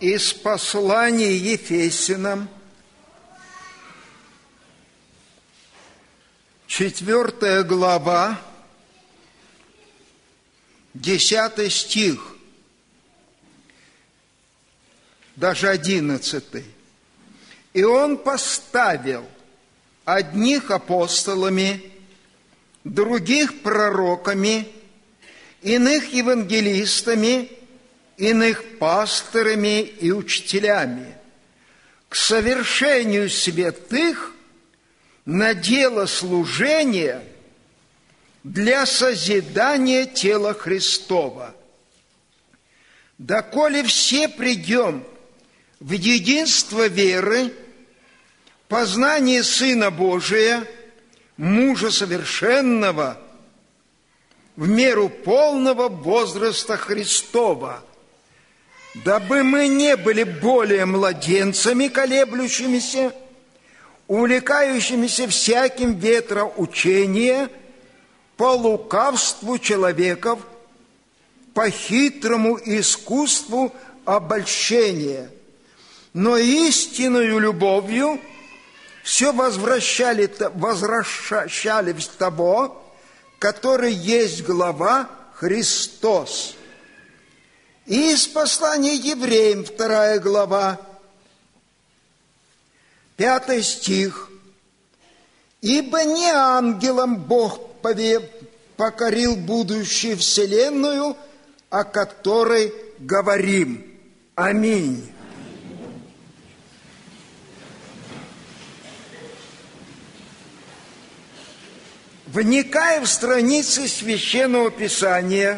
Из послания Ефесянам, 4 глава, 10 стих, даже 11. «И он поставил одних апостолами, других пророками, иных евангелистами, иных пастырями и учителями, к совершению святых на дело служения для созидания тела Христова. Доколе все придем в единство веры, познание Сына Божия, мужа совершенного, в меру полного возраста Христова, дабы мы не были более младенцами, колеблющимися, увлекающимися всяким ветроучения, по лукавству человеков, по хитрому искусству обольщения, но истинную любовью все возвращали в того, который есть глава, Христос». И из послания Евреям, 2 глава, 5 стих. «Ибо не ангелам Бог покорил будущую вселенную, о которой говорим». Аминь. Вникая в страницы Священного Писания,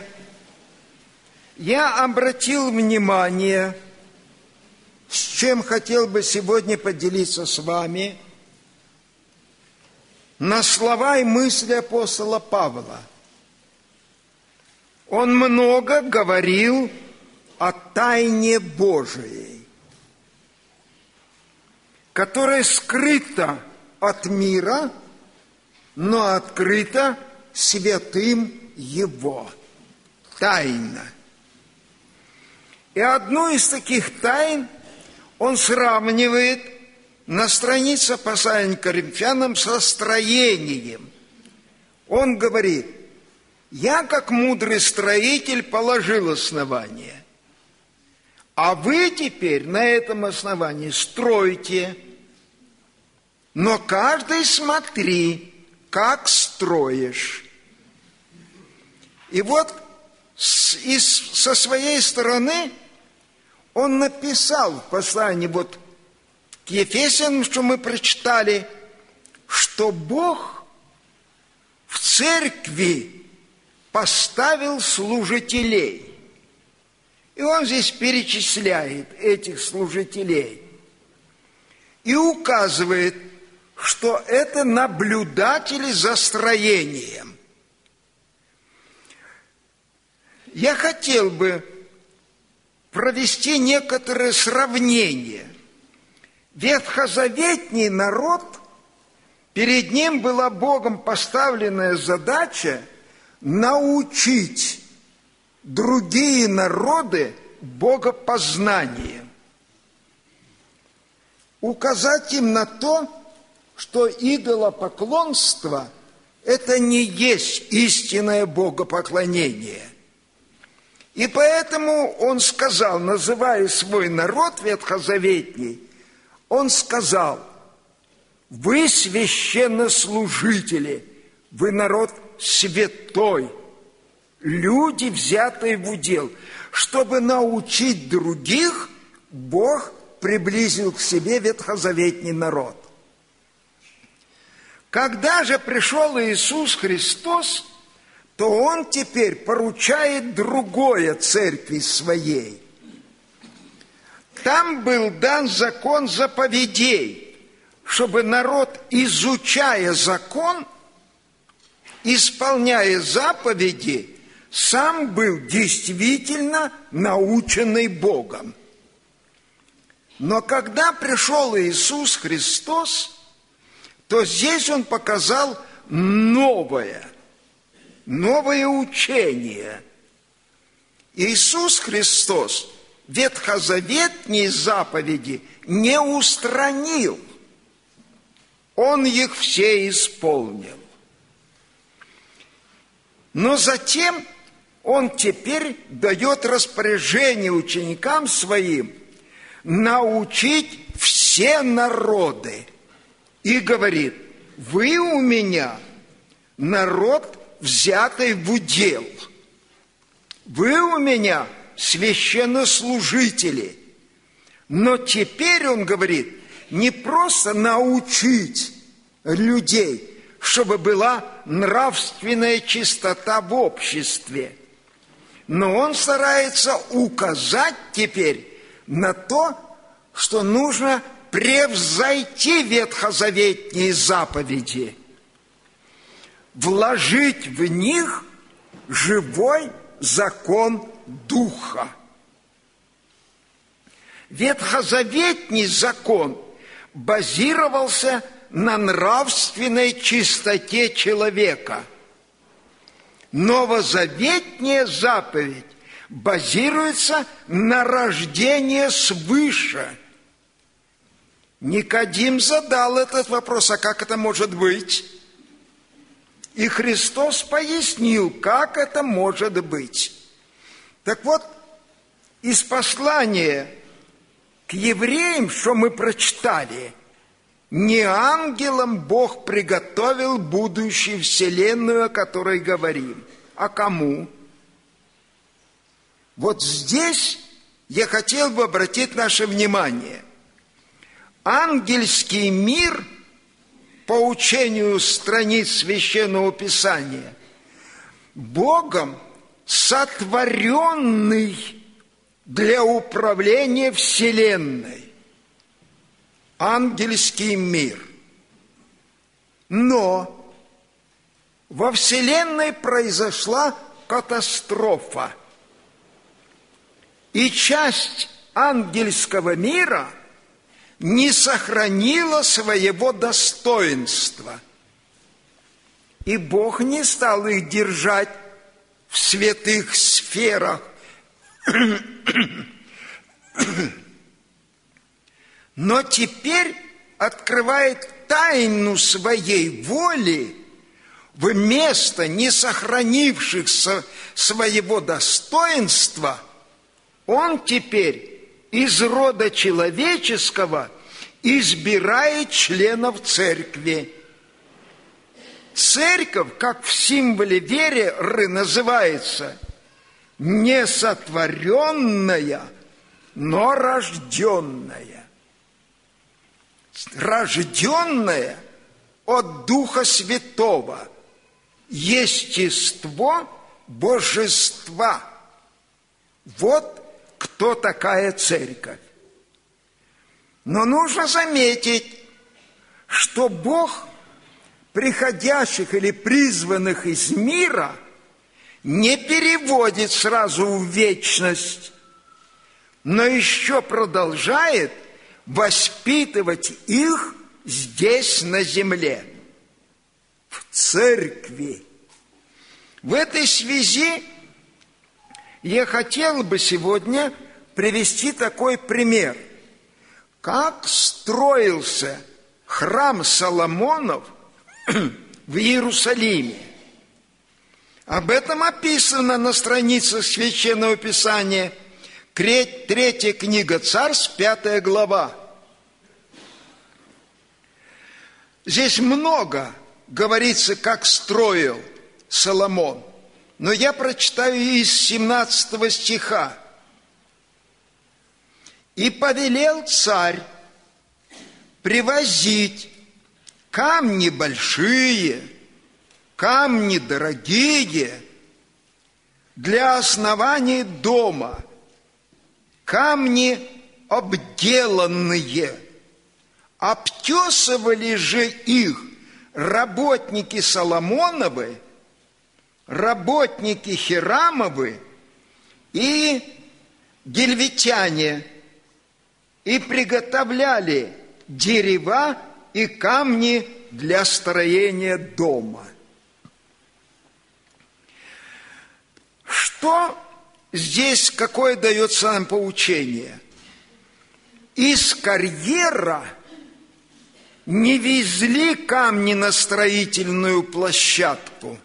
я обратил внимание, с чем хотел бы сегодня поделиться с вами, на слова и мысли апостола Павла. Он много говорил о тайне Божией, которая скрыта от мира, но открыта святым Его. Тайна. И одну из таких тайн он сравнивает на странице послания к Коринфянам со строением. Он говорит: «Я, как мудрый строитель, положил основание, а вы теперь на этом основании стройте, но каждый смотри, как строишь». И вот со своей стороны он написал в послании вот к Ефесянам, что мы прочитали, что Бог в церкви поставил служителей. И он здесь перечисляет этих служителей и указывает, что это наблюдатели за строением. Я хотел бы провести некоторое сравнение. Ветхозаветний народ, перед ним была Богом поставленная задача научить другие народы богопознанию, указать им на то, что идолопоклонство – это не есть истинное богопоклонение. И поэтому он сказал, называя свой народ ветхозаветний, он сказал: «Вы священнослужители, вы народ святой, люди, взятые в удел». Чтобы научить других, Бог приблизил к себе ветхозаветний народ. Когда же пришел Иисус Христос, то Он теперь поручает другое церкви своей. Там был дан закон заповедей, чтобы народ, изучая закон, исполняя заповеди, сам был действительно наученный Богом. Но когда пришел Иисус Христос, то здесь Он показал новое учение. Иисус Христос ветхозаветные заповеди не устранил. Он их все исполнил. Но затем он теперь дает распоряжение ученикам своим научить все народы. И говорит: вы у меня народ, взятый в удел. Вы у меня священнослужители. Но теперь он говорит, не просто научить людей, чтобы была нравственная чистота в обществе, но он старается указать теперь на то, что нужно превзойти ветхозаветные заповеди, вложить в них живой закон Духа. Ветхозаветный закон базировался на нравственной чистоте человека. Новозаветная заповедь базируется на рождении свыше. Никодим задал этот вопрос: а как это может быть? И Христос пояснил, как это может быть. Так вот, из послания к евреям, что мы прочитали, не ангелам Бог приготовил будущую вселенную, о которой говорим, а кому? Вот здесь я хотел бы обратить наше внимание. Ангельский мир, по учению страниц Священного Писания, Богом сотворенный для управления вселенной. Ангельский мир. Но во вселенной произошла катастрофа. И часть ангельского мира не сохранила своего достоинства. И Бог не стал их держать в святых сферах. Но теперь открывает тайну своей воли вместо не сохранившихся своего достоинства. Он теперь из рода человеческого избирает членов церкви. Церковь, как в символе веры называется, не сотворенная, но рожденная. Рожденная от Духа Святого, естество божества. Вот кто такая церковь. Но нужно заметить, что Бог приходящих или призванных из мира не переводит сразу в вечность, но еще продолжает воспитывать их здесь, на земле, в церкви. В этой связи я хотел бы сегодня привести такой пример. Как строился храм Соломонов в Иерусалиме. Об этом описано на страницах Священного Писания, 3 книга Царств, 5 глава. Здесь много говорится, как строил Соломон, но я прочитаю из 17 стиха. «И повелел царь привозить камни большие, камни дорогие для основания дома, камни обделанные. Обтесывали же их работники Соломоновы, работники Хирамовы и гельветяне, и приготовляли дерева и камни для строения дома». Что здесь какое дается нам поучение? Из карьера не везли камни на строительную площадку,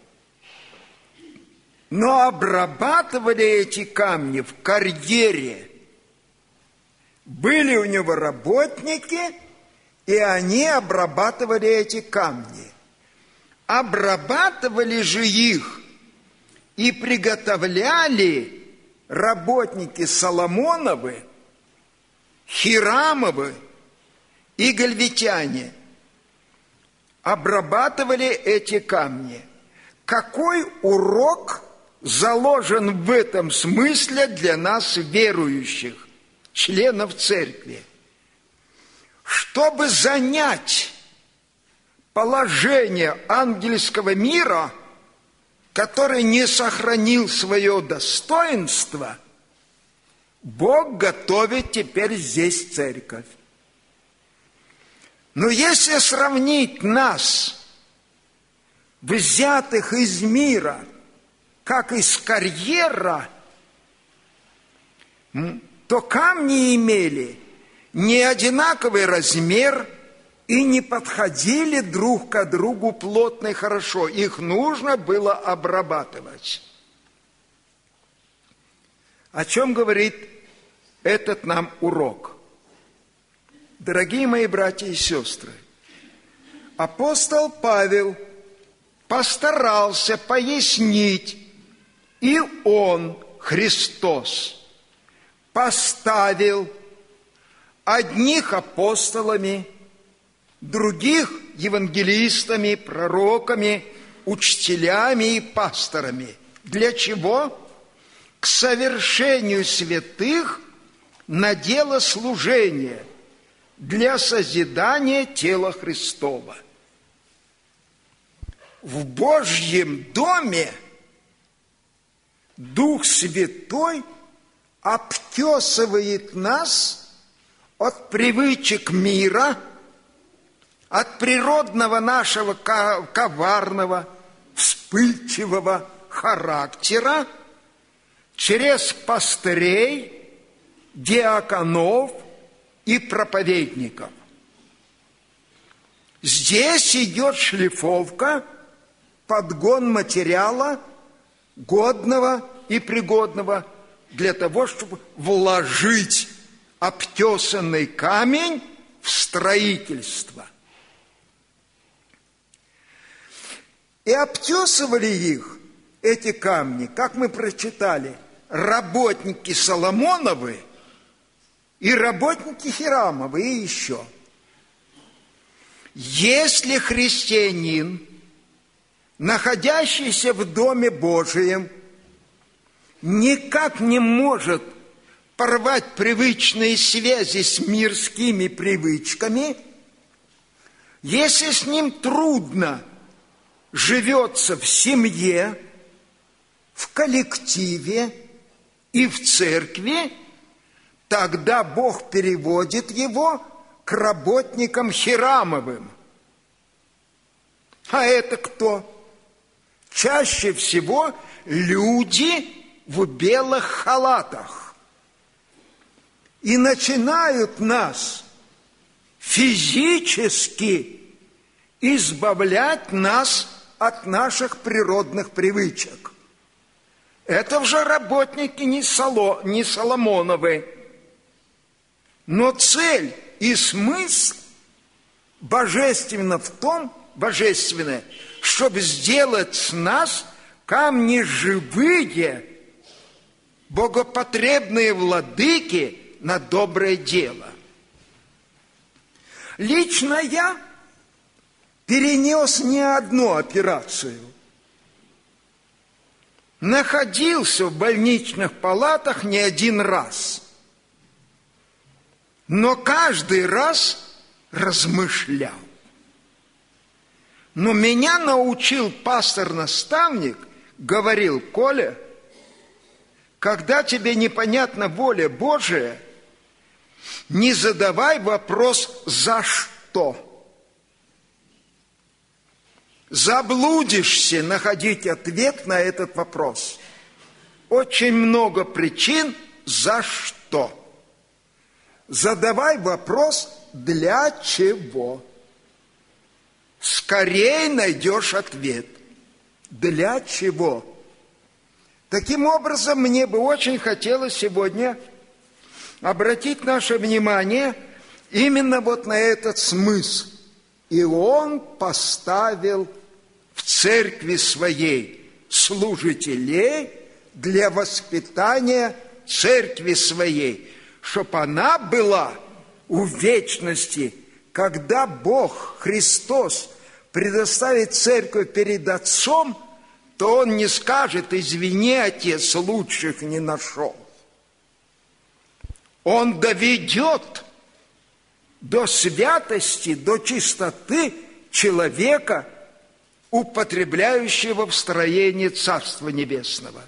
но обрабатывали эти камни в карьере. Были у него работники, и они обрабатывали эти камни. Обрабатывали же их и приготовляли работники Соломоновы, Хирамовы и гальветяне. Обрабатывали эти камни. Какой урок заложен в этом смысле для нас, верующих, членов церкви? Чтобы занять положение ангельского мира, который не сохранил свое достоинство, Бог готовит теперь здесь церковь. Но если сравнить нас, взятых из мира, как из карьера, то камни имели не одинаковый размер и не подходили друг к другу плотно и хорошо. Их нужно было обрабатывать. О чем говорит этот нам урок? Дорогие мои братья и сестры, апостол Павел постарался пояснить, и он, Христос, поставил одних апостолами, других евангелистами, пророками, учителями и пасторами. Для чего? К совершению святых на дело служения, для созидания тела Христова. В Божьем доме Дух Святой обтесывает нас от привычек мира, от природного нашего коварного, вспыльчивого характера, через пастырей, диаконов и проповедников. Здесь идет шлифовка, подгон материала, годного и пригодного для того, чтобы вложить обтесанный камень в строительство. И обтесывали их, эти камни, как мы прочитали, работники Соломоновы и работники Хирамовы, и еще. Если христианин, находящийся в Доме Божием, никак не может порвать привычные связи с мирскими привычками, если с ним трудно живется в семье, в коллективе и в церкви, тогда Бог переводит его к работникам Хирамовым. А это кто? Чаще всего люди в белых халатах. И начинают нас физически избавлять нас от наших природных привычек. Это уже работники не Соломоновы. Но цель и смысл божественная в том, чтобы сделать с нас камни живые, богопотребные владыки на доброе дело. Лично я перенес не одну операцию. Находился в больничных палатах не один раз. Но каждый раз размышлял. Но меня научил пастор-наставник, говорил: Коля, когда тебе непонятна воля Божия, не задавай вопрос «за что?». Заблудишься находить ответ на этот вопрос. очень много причин, за что. Задавай вопрос, для чего. Скорее найдешь ответ. Для чего? Таким образом, мне бы очень хотелось сегодня обратить наше внимание именно вот на этот смысл. И он поставил в церкви своей служителей для воспитания церкви своей, чтобы она была у вечности, когда Бог, Христос, предоставит церковь перед Отцом, то Он не скажет: извини, Отец, лучших не нашел. Он доведет до святости, до чистоты человека, употребляющего в строении Царства Небесного.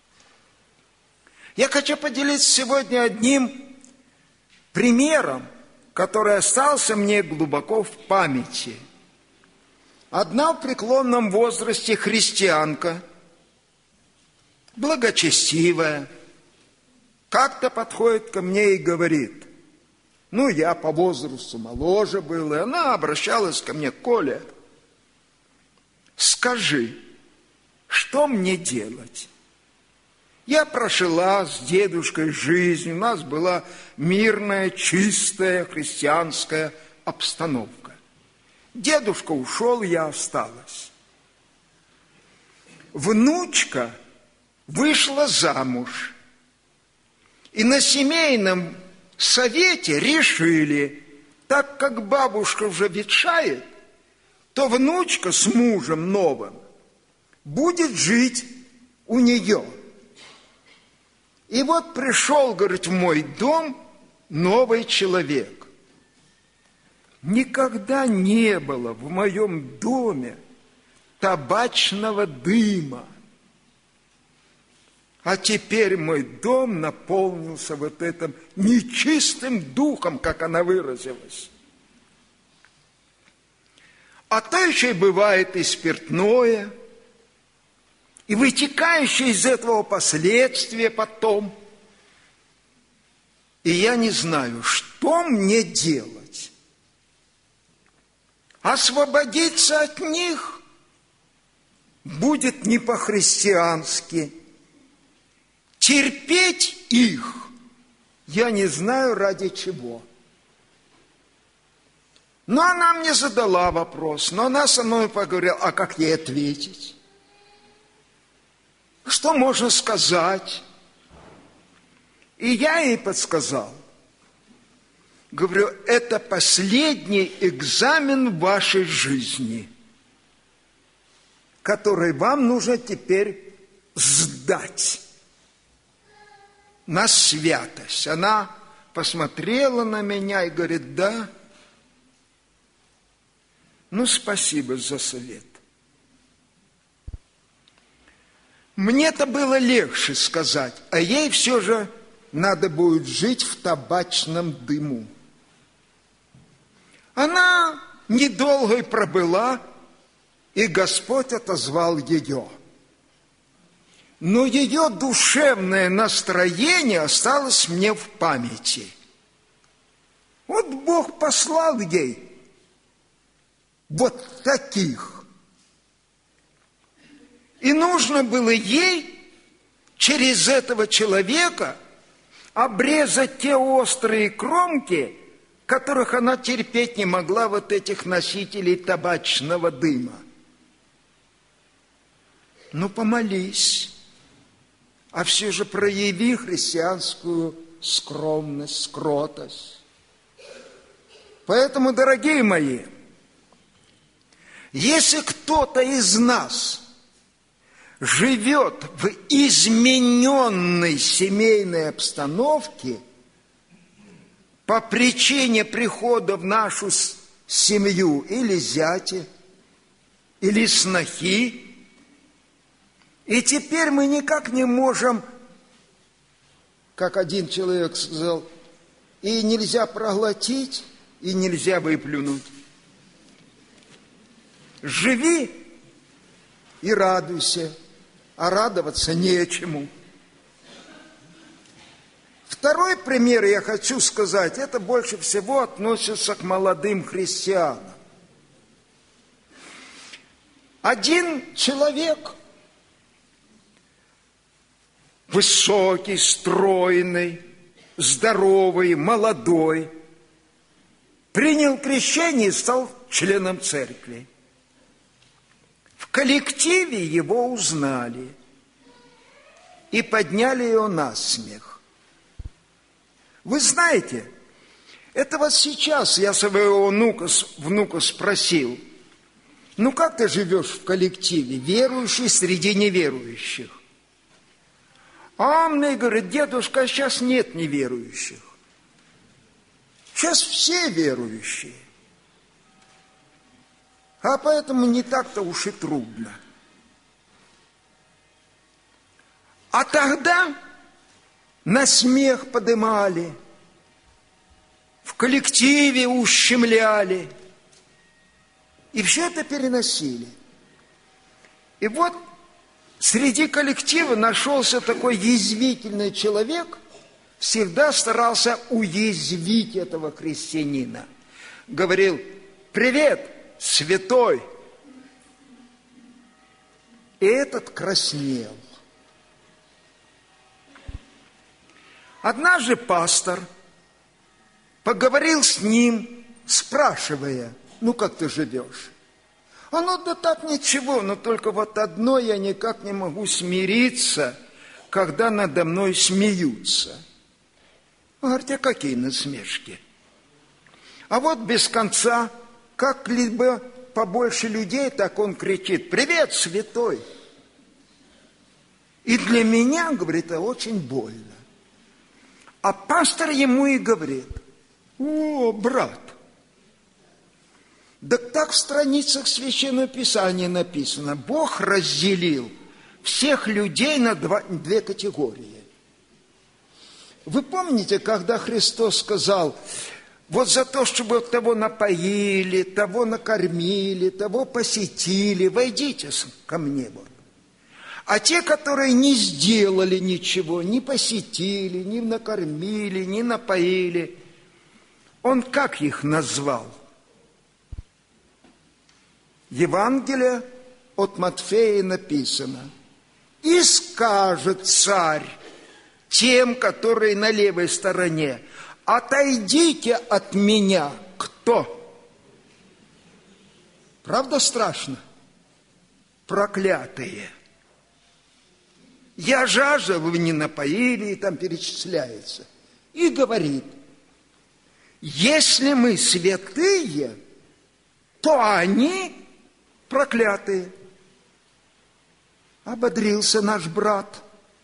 Я хочу поделиться сегодня одним примером, который остался мне глубоко в памяти. Одна в преклонном возрасте христианка, благочестивая, как-то подходит ко мне и говорит: я по возрасту моложе был, и она обращалась ко мне: Коля, скажи, что мне делать? Я прожила с дедушкой жизнь, у нас была мирная, чистая христианская обстановка. Дедушка ушел, я осталась. Внучка вышла замуж. И на семейном совете решили, так как бабушка уже ветшает, то внучка с мужем новым будет жить у нее. И вот пришел, говорит, в мой дом новый человек. Никогда не было в моем доме табачного дыма. А теперь мой дом наполнился вот этим нечистым духом, как она выразилась. А то еще и бывает и спиртное, и вытекающие из этого последствия потом. И я не знаю, что мне делать. Освободиться от них будет не по-христиански. Терпеть их я не знаю ради чего. Но она мне задала вопрос, но она со мной поговорила: а как ей ответить? Что можно сказать? И я ей подсказал. Говорю, это последний экзамен в вашей жизни, который вам нужно теперь сдать на святость. Она посмотрела на меня и говорит: да, спасибо за совет. Мне-то было легче сказать, а ей все же надо будет жить в табачном дыму. Она недолго и пробыла, и Господь отозвал ее. Но ее душевное настроение осталось мне в памяти. Вот Бог послал ей вот таких. И нужно было ей через этого человека обрезать те острые кромки, которых она терпеть не могла, вот этих носителей табачного дыма. Помолись, а все же прояви христианскую скромность, кротость. Поэтому, дорогие мои, если кто-то из нас живет в измененной семейной обстановке по причине прихода в нашу семью или зятя, или снохи, и теперь мы никак не можем, как один человек сказал, и нельзя проглотить, и нельзя выплюнуть. Живи и радуйся, а радоваться нечему. Второй пример я хочу сказать, это больше всего относится к молодым христианам. Один человек, высокий, стройный, здоровый, молодой, принял крещение и стал членом церкви. В коллективе его узнали и подняли его на смех. Вы знаете, это вот сейчас я своего внука спросил, ну как ты живешь в коллективе, верующий среди неверующих? А он мне говорит, дедушка, сейчас нет неверующих. Сейчас все верующие. А поэтому не так-то уж и трудно. А тогда на смех подымали, в коллективе ущемляли. И все это переносили. И вот среди коллектива нашелся такой язвительный человек, всегда старался уязвить этого христианина. Говорил, привет, святой. И этот краснел. Однажды пастор поговорил с ним, спрашивая, ну как ты живешь? А ну да так ничего, но только вот одно я никак не могу смириться, когда надо мной смеются. Говорите, а какие насмешки? А вот без конца, как-либо побольше людей, так он кричит, привет, святой. И для меня, говорит, это очень больно. А пастор ему и говорит, о, брат, да так в страницах Священного Писания написано, Бог разделил всех людей на две категории. Вы помните, когда Христос сказал, вот за то, чтобы того напоили, того накормили, того посетили, войдите ко мне. Вот. А те, которые не сделали ничего, не посетили, не накормили, не напоили, он как их назвал? Евангелие от Матфея написано, «И скажет царь тем, которые на левой стороне, отойдите от меня». Кто? Правда страшно? Проклятые. Я жажда, вы не напоили, и там перечисляется. И говорит, если мы святые, то они проклятые. Ободрился наш брат.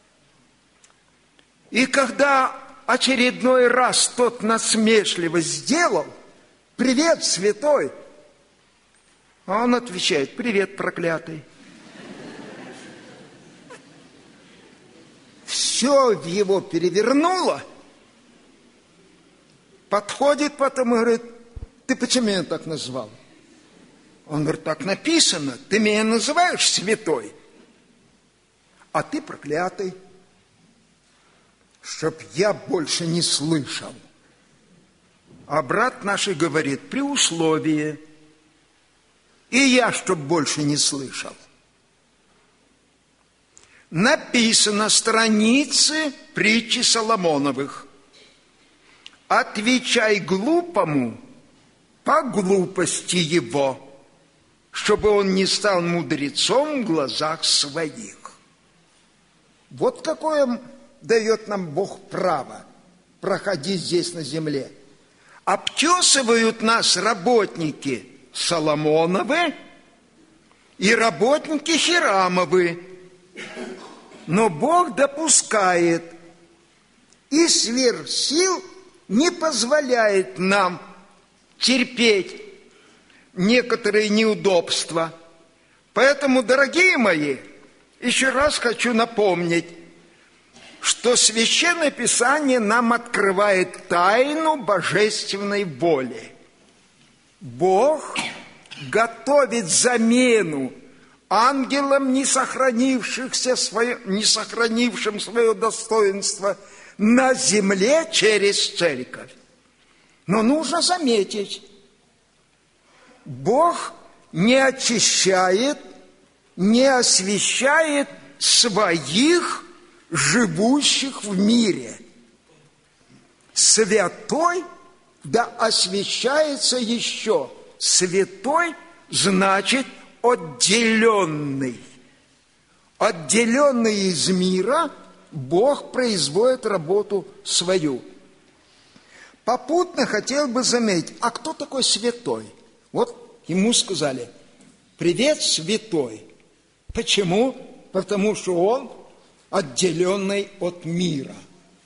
И когда очередной раз тот насмешливо сделал, привет, святой, а он отвечает, привет, проклятый. Все в его перевернуло. Подходит потом и говорит, ты почему меня так назвал? Он говорит, так написано, ты меня называешь святой, а ты проклятый, чтоб я больше не слышал. А брат наш говорит, при условии, и я, чтоб больше не слышал. Написано страницы притчи Соломоновых. Отвечай глупому по глупости его, чтобы он не стал мудрецом в глазах своих. Вот какое дает нам Бог право проходить здесь на земле. Обтесывают нас работники Соломоновы и работники Хирамовы. Но Бог допускает и сверх сил не позволяет нам терпеть некоторые неудобства. Поэтому, дорогие мои, еще раз хочу напомнить, что Священное Писание нам открывает тайну божественной воли. Бог готовит замену ангелам, не сохранившим свое достоинство, на земле через церковь. Но нужно заметить, Бог не очищает, не освящает своих, живущих в мире. Святой, да освящается еще. Святой значит отделенный. Отделенный из мира, Бог производит работу свою. Попутно хотел бы заметить, а кто такой святой? Вот ему сказали: привет, святой. Почему? Потому что он отделенный от мира.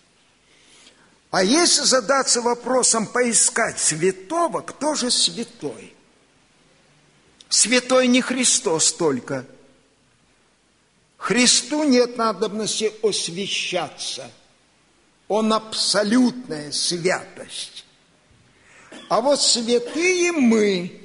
А если задаться вопросом, поискать святого, кто же святой? Святой не Христос только. Христу нет надобности освящаться. Он абсолютная святость. А вот святые мы,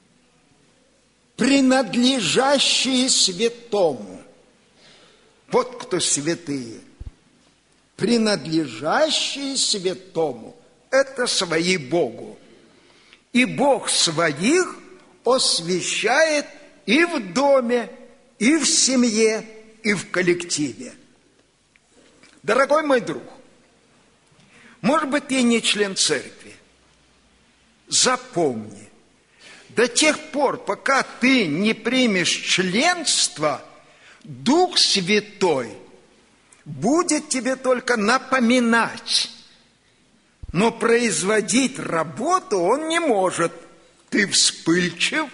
принадлежащие святому. Вот кто святые. Принадлежащие святому. Это свои Богу. И Бог своих освящает и в доме, и в семье, и в коллективе. Дорогой мой друг, может быть, ты не член церкви. Запомни, до тех пор, пока ты не примешь членство, Дух Святой будет тебе только напоминать, но производить работу Он не может. Ты вспыльчив,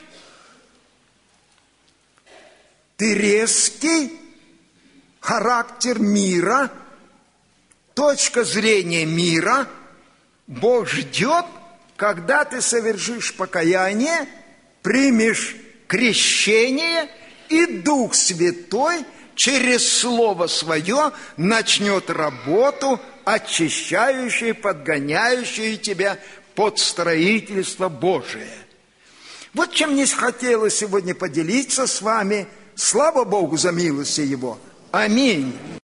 ты резкий, характер мира, точка зрения мира. Бог ждет, когда ты совершишь покаяние, примешь крещение, и Дух Святой через Слово Свое начнет работу, очищающую, подгоняющую тебя под строительство Божие. Вот чем мне хотелось сегодня поделиться с вами. Слава Богу за милости Его. Аминь.